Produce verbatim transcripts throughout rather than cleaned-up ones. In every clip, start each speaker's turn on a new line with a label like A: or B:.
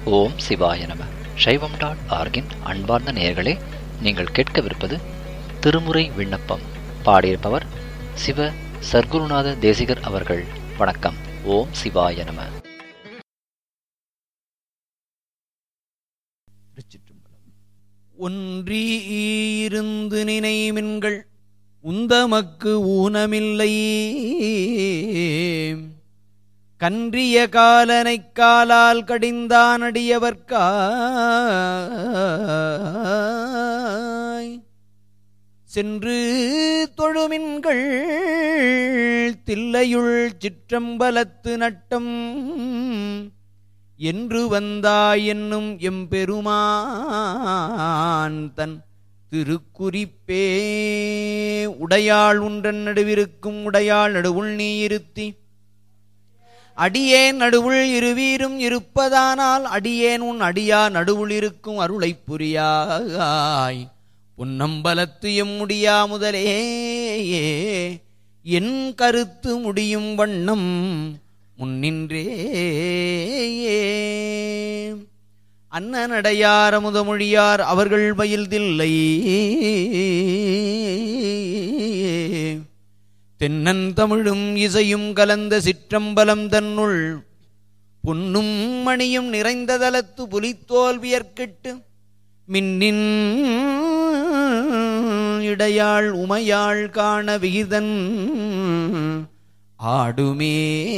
A: ஓம் சிவாய நம. சைவம் டாட் ஆர்கின் அன்பார்ந்த நேயர்களே, நீங்கள் கேட்கவிருப்பது திருமுறை விண்ணப்பம். பாடியிருப்பவர் சிவ சர்க்குருநாத தேசிகர் அவர்கள். வணக்கம். ஓம் சிவாய நம.
B: ஒன்றி இருந்து நினைமின்கள் உந்தமக்கு ஊனமில்லை, கன்றிய காலனைக் காலால் கடிந்தான் அடியவர்க்காய் சென்று தொழுமின்கள் தில்லையுள் சிற்றம்பலத்து நட்டம் என்று வந்தாய் என்னும் எம்பெருமான் தன் திருக்குறிப்பே. உடையாள் உன்றன் நடுவிருக்கும் உடையாள் நடுவுள் நீ இருத்தி அடியேன் நடுவுள் இருவீரும் இருப்பதானால் அடியேன் உன் அடியா நடுவுள் இருக்கும் அருளைப் புரியாய். உன்னம்பலத்து எம் முடியா முதலே என் கருத்து முடியும் வண்ணம் முன்னின்றே. அன்னநடையார் அமுதமொழியார் அவர்கள் பயில்தில்லை, தென்னன் தமிழும் இசையும் கலந்த சிற்றம்பலம் தன்னுள் பொன்னும் மணியும் நிறைந்த தலத்து புலித்தோல் வியர்க்கிட்டு மின்னின் இடையாள் உமையாள் காண விகிதன் ஆடுமே.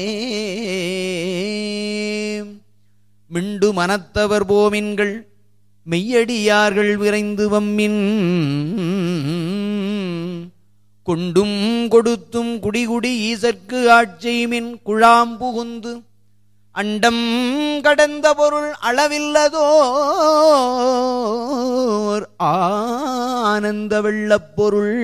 B: மிண்டு மனத்தவர் போமின்கள் மெய்யடியார்கள் விரைந்து வம்மின் கொண்டும் கொடுத்தும் குடிகுடி ஈசற்கு ஆட்சிமின் குழாம் புகுந்து அண்டம் கடந்த பொருள் அளவில்லதோர் ஆனந்த வெள்ளப் பொருள்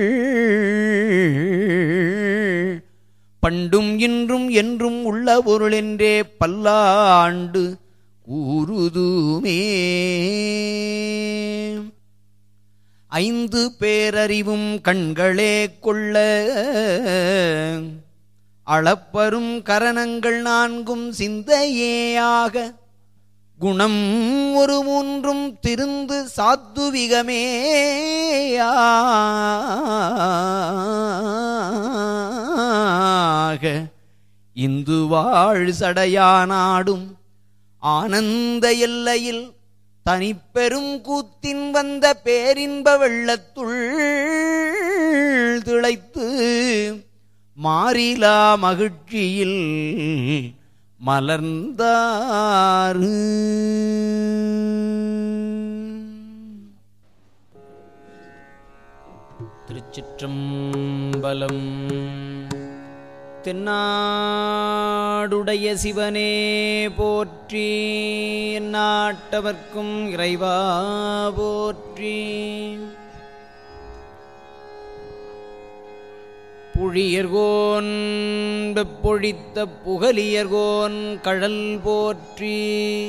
B: பண்டும் இன்றும் என்றும் உள்ள பொருள் என்றே பல்லாண்டு கூறுதுமே. ஐந்து பேரறிவும் கண்களே கொள்ள அளப்பரும் கரணங்கள் நான்கும் சிந்தையேயாக குணம் ஒரு மூன்றும் திருந்து சாத்துவிகமேயாக இந்து வாழ் சடையானாடும் ஆனந்த எல்லையில் தனிப்பெரும் கூத்தின் வந்த பேரின்ப வெள்ளத்துள் திளைத்து மாறிலா மகிழ்ச்சியில் மலர்ந்தாறு. திருச்சிற்றம்பலம். தென்னாடுடைய சிவனே போற்றி, நாட்டவர்க்கும் இறைவா போற்றி. புழியர்கோன் வெப்பொழித்த புகலியர்கோன் கழல் போற்றி.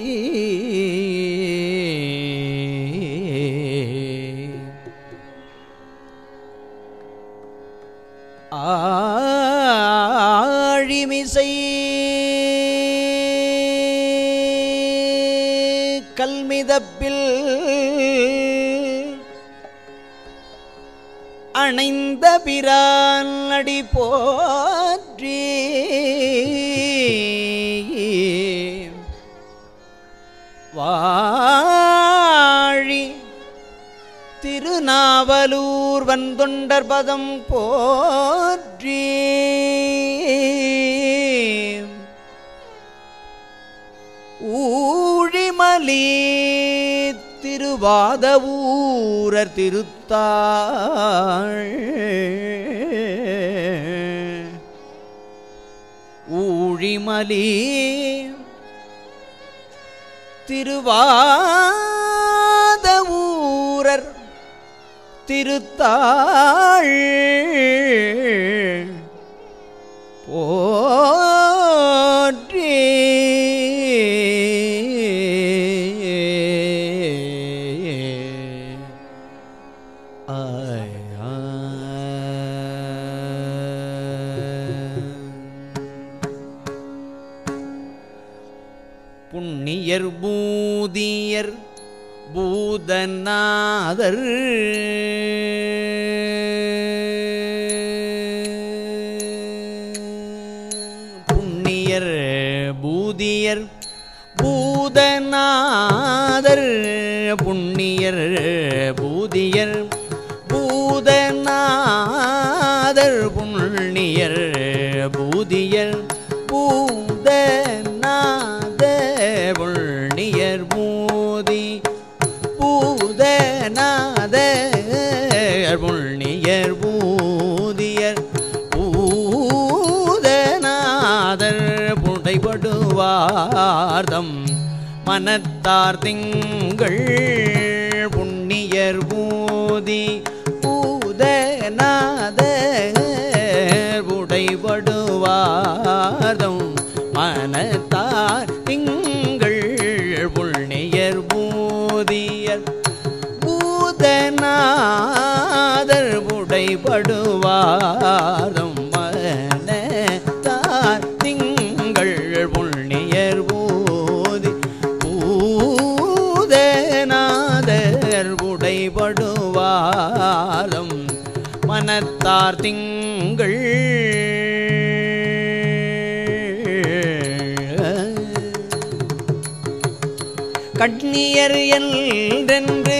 B: ஆழிமிசை கல்மிதப்பில் அணைந்த பிரான் அடி போற்றி. வாழி திருநாவலூர் வந்தொண்டர் பதம் போற்றி. ஊழிமலி திருவாதவூரர் திருத்தாள் ஊழிமலி திருவாதவூரர் திருத்தாள் போற்றி. புண்ணியர் பூ பூதியர் பூதநாதர் புண்ணியர் பூதியர் பூதநாதர் புண்ணியர் பூதியர் பூதநாதர் புண்ணியர் பூதியர் பூதநாதர் புண்ணியர் பூதி பூதநாதர் புண்ணியர் பூதியர் பூதநாதர் புடைபடுவார்தம் மனத்தார் திங்கள் புண்ணியர் பூதி பூதநாதர் புடைபடுவார்தம் மனத்தார் திங்கள் புண்ணியர் பூதியர் பூதநாதர் புடைபடுவார்தம் மனத்தார் திங்கள் புண்ணியர் பூதி பூதநாதர் புடைபடுவார்தம் மனத்தார் திங்கள் கண்ணியர் என்றென்று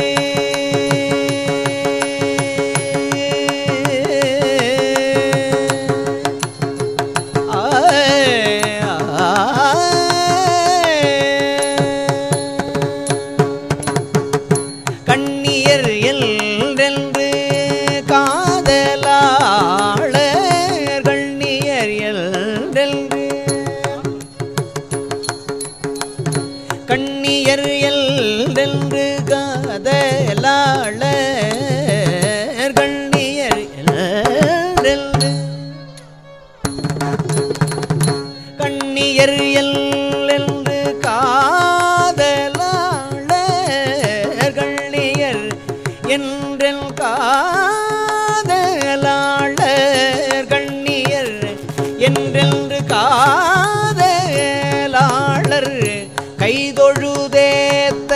B: கண்ணியர் என்றென்று காதலாளர் கண்ணியர் என்றென்று கண்ணியர் என்றென்று காதலாளர் கண்ணியர் என்றென்று கண்ணியர் என்றென்று காதலாளர் கண்ணியர் என்றென் காதலாளர் கண்ணியர் என்றென்று காதலாளர் கைதொழுதேத்த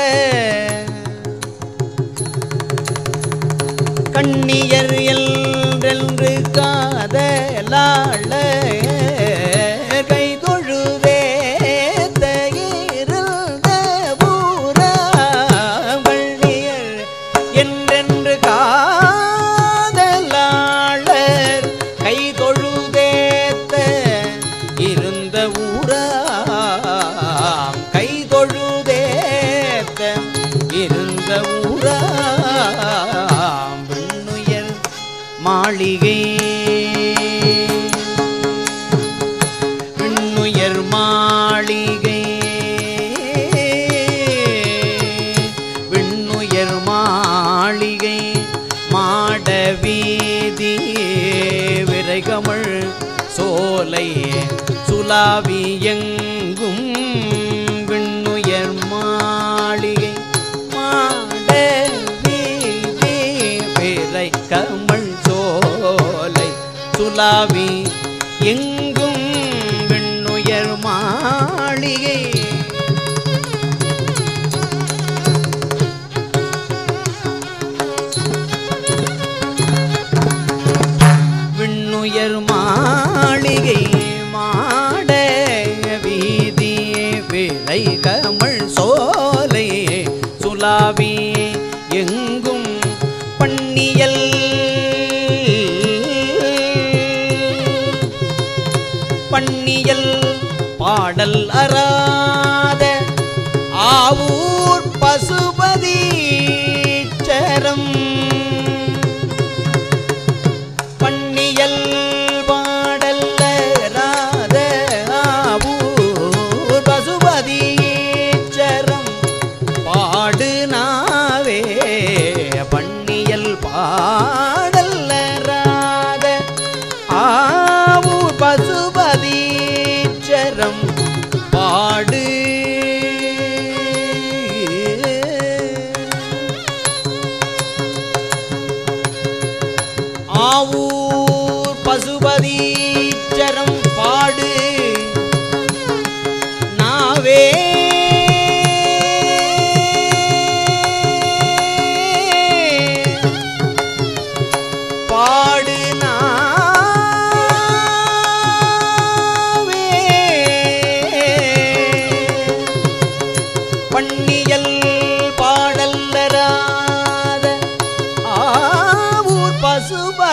B: கண்ணியர் என்றென்று காதலாளர் கைதொழுதேத்த இருந்த பூரம் கண்ணியர் என்றென்று காதலாளர் கைதொழுதேத்த இருந்த ஊராம் கைதொழுதேத்த இருந்த ஊராம் விண்ணுயர் மாளிகை விண்ணுயர் மாளிகை விண்ணுயர் மாளிகை மாட வீதி விரைகமள் சோலை சுலாவி எங்கும் விண்ணுயர் மாளிகை மாட வீதி விரைகமள் சோலை சுலாவி எங்கும் விண்ணுயர் மாளிகை விண்ணுயர் மாளிகை மாட வீதி விரைகமள் சோலை சுலாவி எங்கும் பண்ணியல் பண்ணியல் பாடல் அறாத ஆவூர் பசுபதீச்சரம் பண்ணியல் பாடல் அறாத ஆவூர் பசுபதீச்சரம் பாடு நாவே பண்ணியல் பாடல் அறாத ஆவூர் பசுபதீச்சரம் பாடு ஆவூர் பசுபதீச்சரம் பாடு நாவே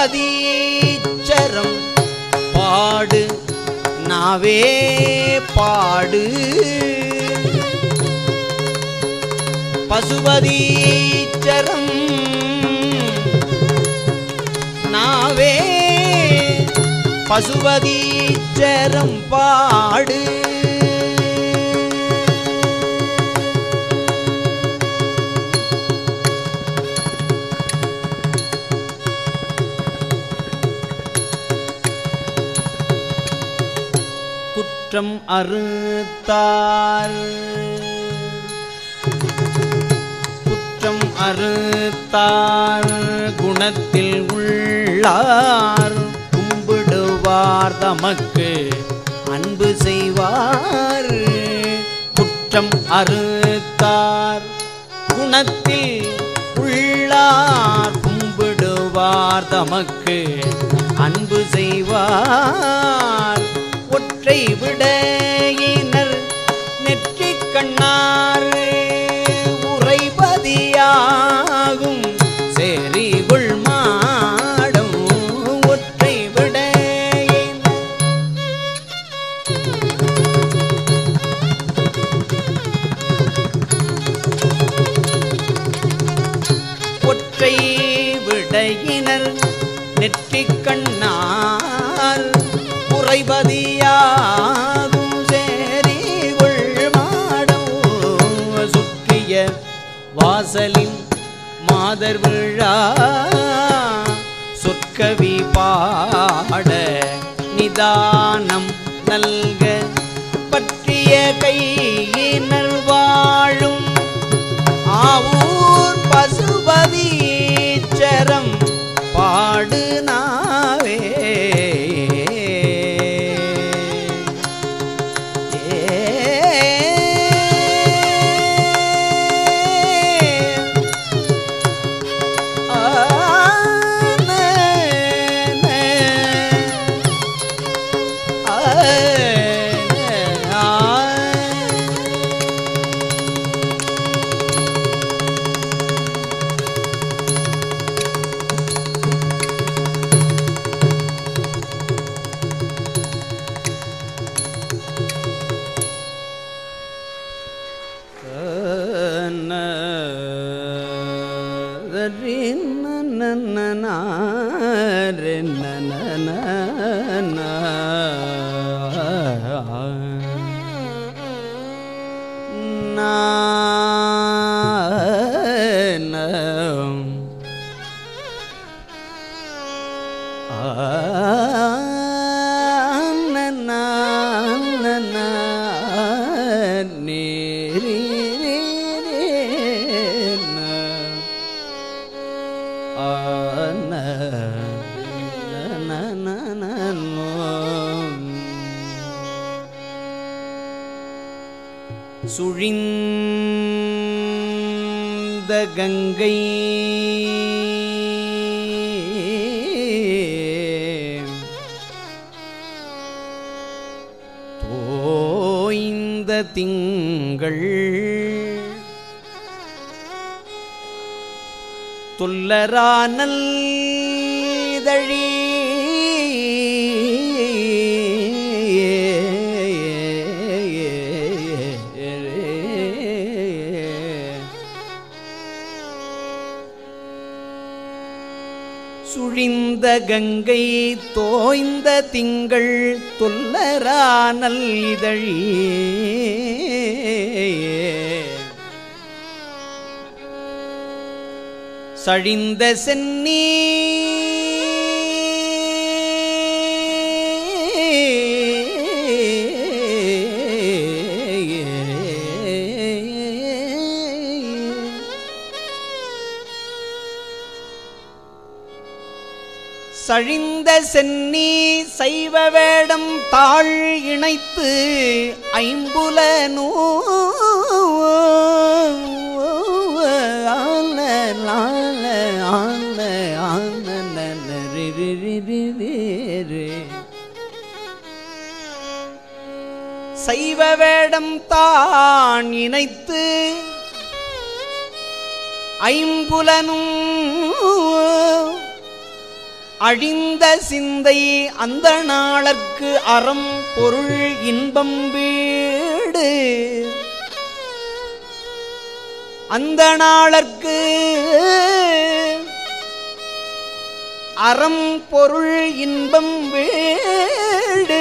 B: பசுபதீச்சரம் பாடு நாவே பாடு பசுபதீச்சரம் நாவே பசுபதீச்சரம் பாடு குற்றம் அறுத்தார் குற்றம் அறுத்தார் குணத்தில் உள்ளார் கும்பிடுவார் தமக்கு அன்பு செய்வார் குற்றம் அறுத்தார் குணத்தில் உள்ளார் கும்பிடுவார் தமக்கு அன்பு செய்வார் ஒற்றை விடையினர் நெற்றி கண்ணார் உறைபதியாகும் சேரிகுள் மாடம் ஒற்றை விடையினர் ஒற்றை விடையினர் நெற்றி கண்ணார் உறைபதியாகும் சேரிகுள் மாடம் சுற்றிய வாசலின் மாதர் விழா சொற்கவி பாட நிதானம் நல்க பற்றிய கையினர் வாழும் ஆவூர் பசுபதீச்சரம் பாடு நாவே சுழிந்த கங்கை தோய்ந்த திங்கள் துல்லரானல் இதழி சுழிந்த கங்கை தோய்ந்த திங்கள் துல்லரானல் இதழி சழிந்த சென்னி சழிந்த சென்னி சைவ வேடம் தாழ் இணைத்து ஐம்புலனூ சைவ வேடம் தான் இணைத்து ஐம்புலனும் அழிந்த சிந்தை அந்த நாளற்கு அறம் பொருள் இன்பம் வீடு அந்த நாளற்கு அறம் பொருள் இன்பம் வீடு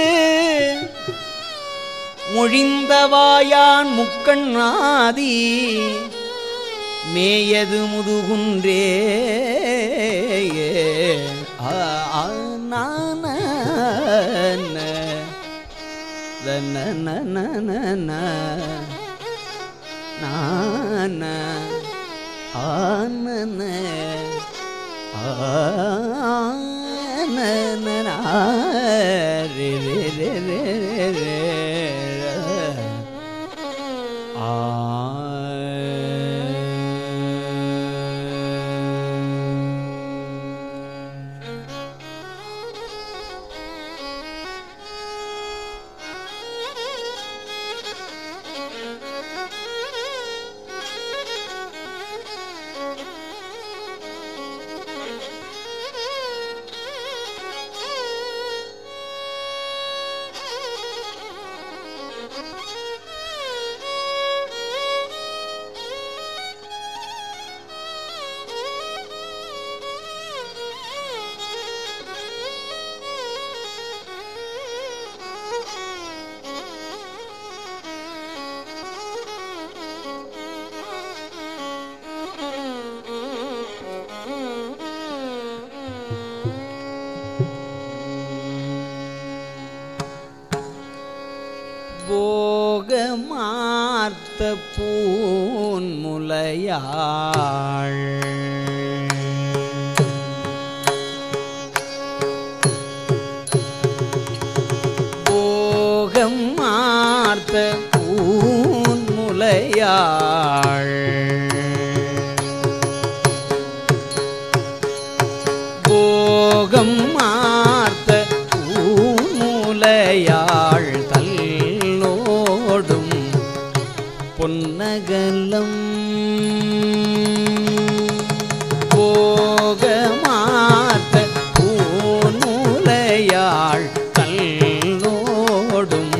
B: மொழிந்தவாயான் முக்கண்ணாதி மேயது முதுகுன்றே போகமார்த்த பூன் முலையாள் போகமார்த்த பூன் முலையாள் போகம் மார்த்த பூன் முலையாள் பொன்னகலம் போகமார்த்த பூநூலையாள் கல்லோடும்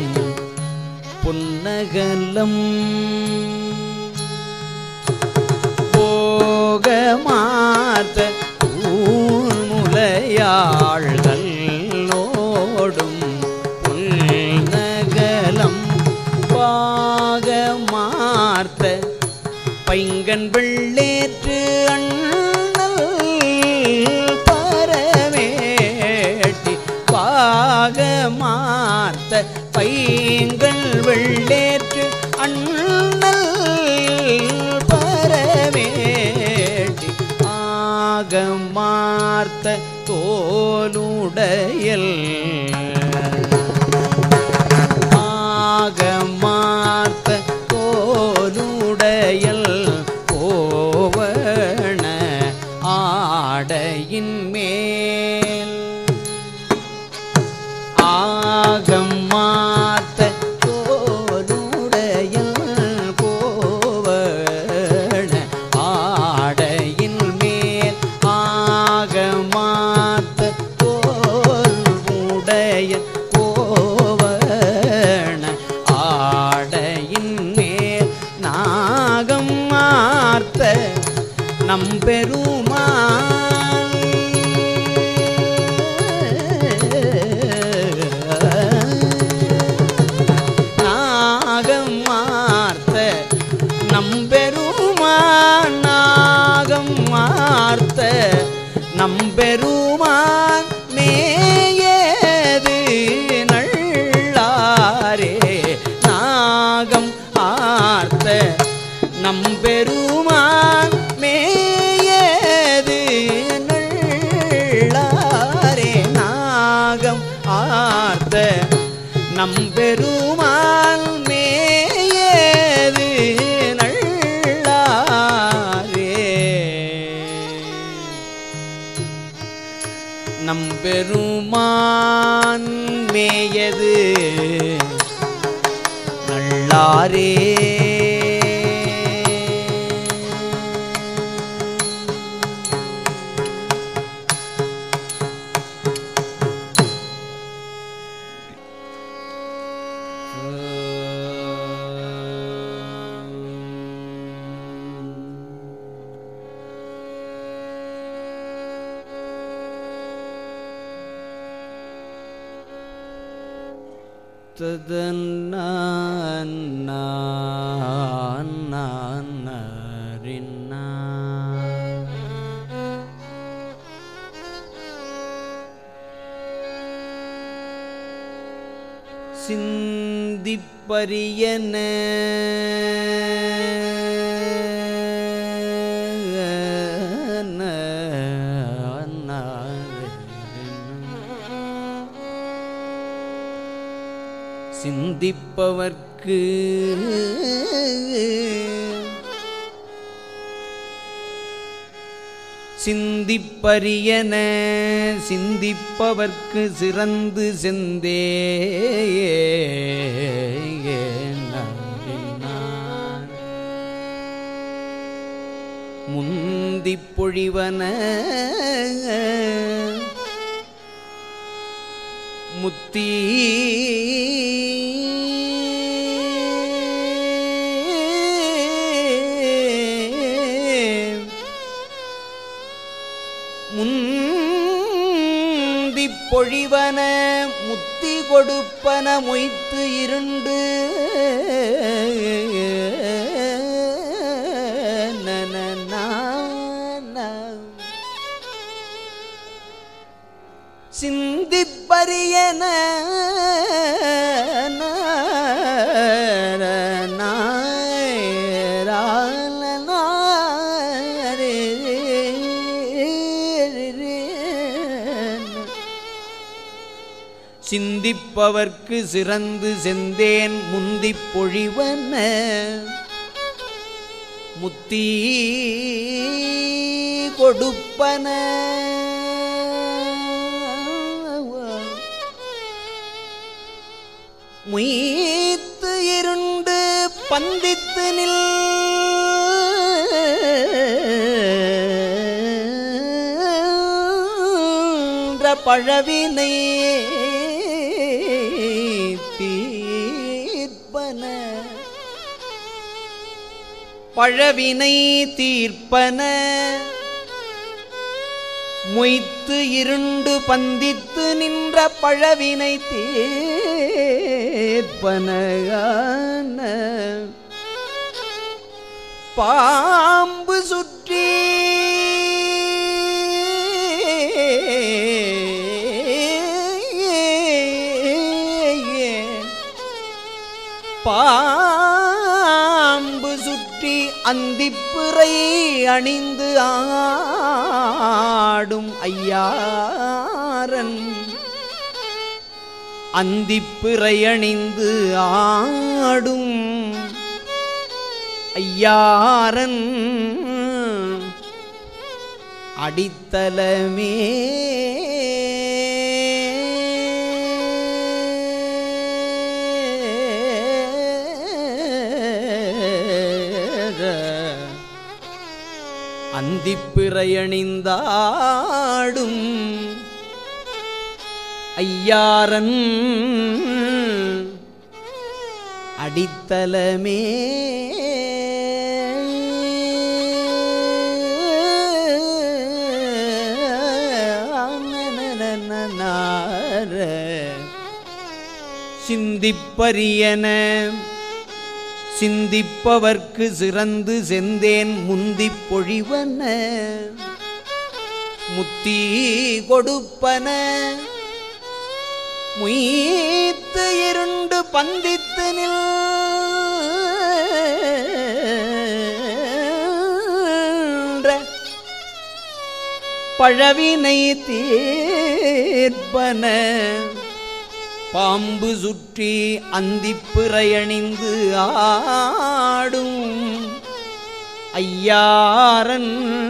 B: பொன்னகலம் போகமார்த்த பூநூலையாள் கல்லோடும் பொன்னகலம் பாகமார்த்த பைங்கன் வெள்ளேற்று அண்ணல் பரமேட்டி பாகமார்த்த பைங்கன் வெள்ளேற்று அண்ணல் பரமேட்டி ஆகமார்த்த தோலுடையல் ஆகமார்த்த தோலுடையல் கோவண ஆடையின் மேல் ஆகமார்த்த தோலுடையல் கோவண ஆடையின் மேல் ஆகமார்த்த தோலுடைய நம்பெருமான் நாகம் மார்த்த நம்பெருமான் நாகம் மார்த்த நம்பெருமான் மேயது நள்ளாரே நாகம் ஆர்த்த நம்பெருமான் மேயது நள்ளாரே நாகம் ஆர்த்த நம்பெருமான் மேயது நள்ளாரே நம்பெருமான் மேயது நள்ளாரே ததன்னா சிந்திப்பரியன சிந்திப்பவர்க்கு சிந்திப்பரியன சிந்திப்பவர்க்கு சிறந்து செந்தே முந்திப் பொழிவன முத்தி முந்திப் பொழிவன முத்தி கொடுப்பன மொய்த்து இருண்டு சிந்திப்பரியன சிந்திப்பவர்க்கு சிறந்து செந்தேன் முந்திப் பொழிவன முத்தி கொடுப்பன முய்த்து இருண்டு பந்தித்து நின்ற பழவினை தீர்ப்பன பழவினை தீர்ப்பன மொய்த்து இருண்டு பந்தித்து நின்ற பழவினை தீர்ப்பன பாம்பு சுற்றி பாம்பு சுற்றி அந்திப்பிறை அணிந்து ஆடும் ஐயாரன் அந்திப்பிறை அணிந்து ஆடும் ஐயாரன் அடித்தலமே அந்திப்பிறையணிந்தாடும் ஐயாரன் அடித்தலமே சிந்திப்பரியன சிந்திப்பவர்க்கு சிறந்து செந்தேன் முந்திப் பொழிவன முத்தி கொடுப்பன முய்த்து இருண்டு பந்தித்து நின்ற பழவினை தீர்ப்பன பாம்பு சுற்றி அந்திப்பிறையணிந்து ஆடும் ஐயாரன்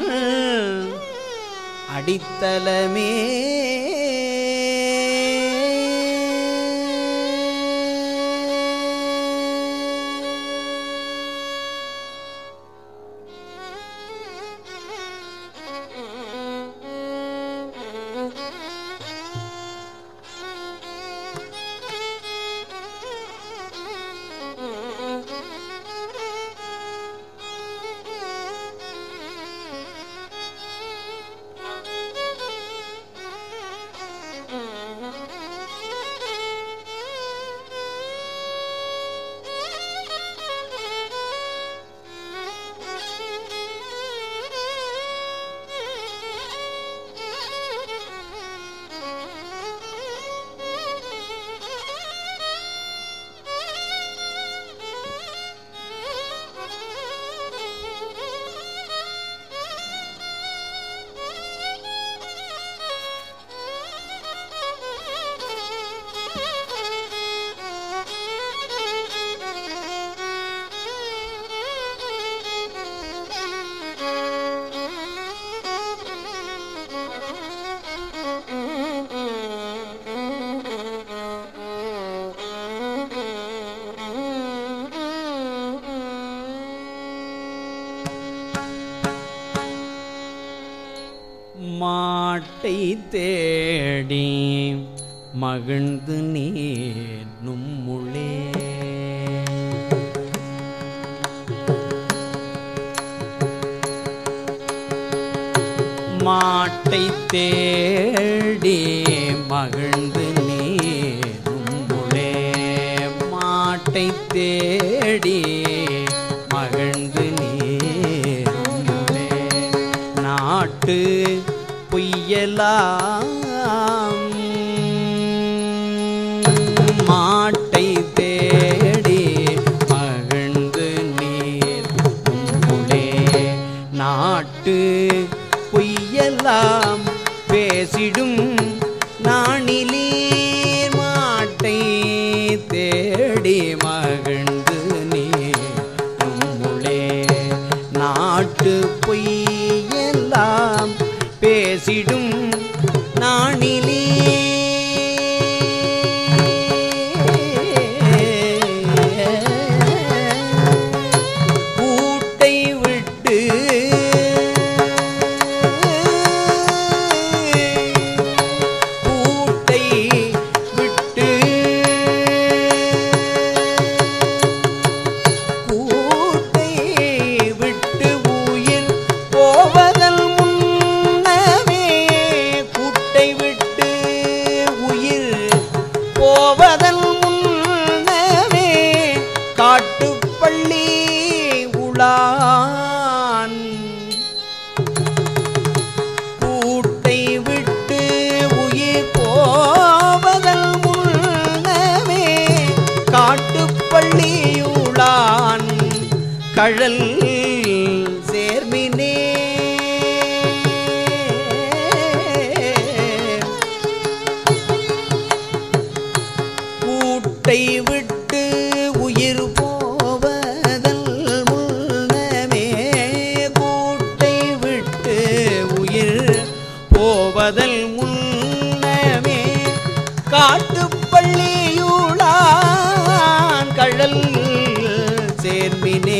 B: அடித்தலமே மாட்டை தேடி மகிழ்ந்து நீர் நும்முளே மாட்டை தேடி மகிழ்ந்து நீர் நும்முளே மாட்டை தேடி மகிழ்ந்து நீர் நும்முளே நாட்டு பொய்யலாம் மாட்டை தேடி மகிழ்ந்து நீர் நும்முளே நாட்டு பொய்யெல்லாம் பேசிடும் நாணிலீர் மாட்டை தேடி மகிழ்ந்து நீர் நும்முளே நாட்டு பொய்யெல்லாம் பேசிடும் நாணிலீர் கூட்டை விட்டு காட்டுப்பள்ளி உளான் கூட்டை விட்டு உயிர் போவதல் முன்னமே காட்டுப்பள்ளி உளான் கழல் சேர்மினே கூட்டை விட்டு உயிர் போவதல் முன்னமே கூட்டை விட்டு உயிர் போவதல் முன்னமே காட்டுப்பள்ளியுளான் கழல் சேர்மினே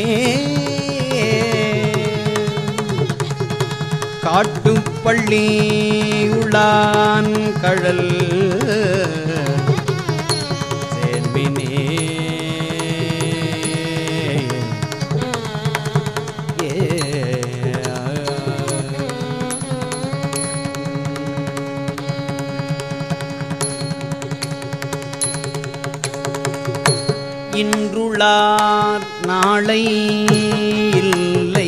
B: காட்டுப்பள்ளியுளான் கழல் சேர்மினே இன்றுளார் நாளை இல்லை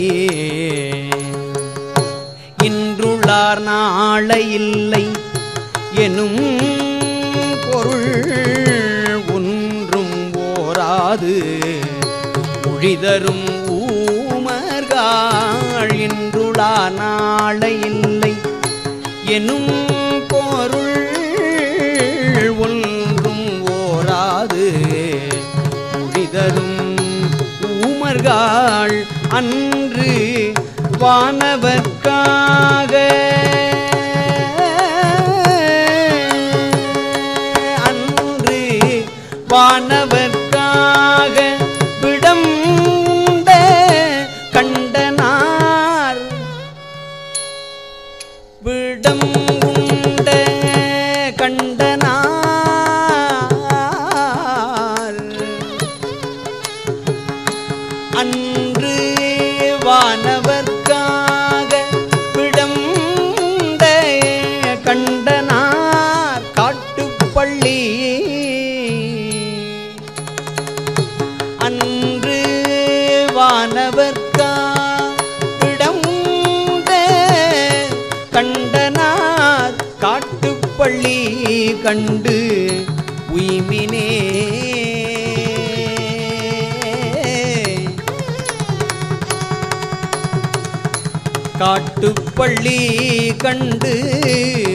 B: இன்றுளார் நாளை இல்லை எனும் பொருள் ஒன்றும் ஓராது மொழிதரும் ஊமர்காள் இன்றுளார் நாளை இல்லை எனும் பொருள் ஒன்றும் ஓராது தரும் ஊமர்காள் அன்று வானவர்க்காக அன்று வானவர்க்காக விடம் உண்ட கண்டனார் விடம் உண்ட கண்டனார் அன்று வானவர்க்காக விடம் உண்ட கண்டனார் காட்டுப்பள்ளி அன்று வானவர்க்காக விடம் உண்ட கண்டனார் காட்டுப்பள்ளி கண்டு உய்மினே காட்டுப்பள்ளி கண்டு